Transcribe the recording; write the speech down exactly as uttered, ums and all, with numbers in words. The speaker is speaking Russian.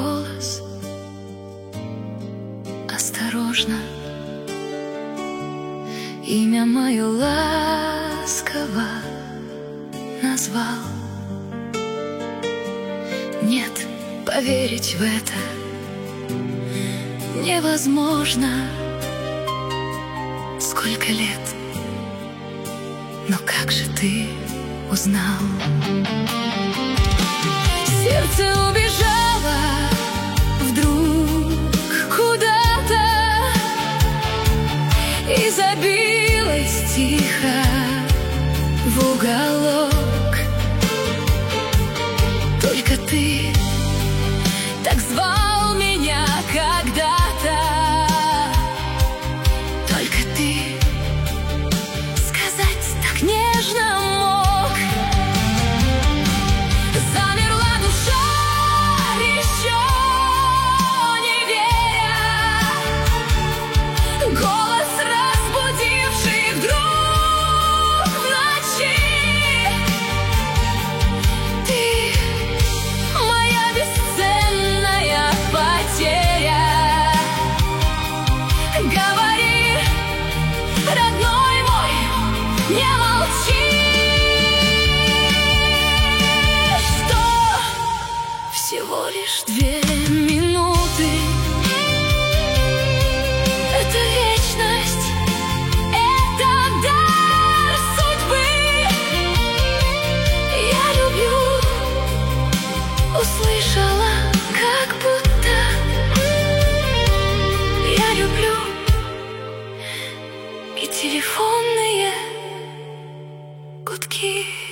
голос осторожно, имя мое ласково назвал. Нет, поверить в это невозможно. Сколько лет, но как же ты узнал? Сердце убежало вдруг куда-то и забилось тихо в уголок. Только ты так звал меня когда-то, только ты сказать так нежно мог. Замерла душа, еще не веря, голос, разбудивший вдруг в ночи. Ты моя бесценная потеря. Говори, родной мой, не молчи, что всего лишь две минуты — это вечность, это дар судьбы. Я люблю, услышала, как будто я люблю. И телефонные гудки.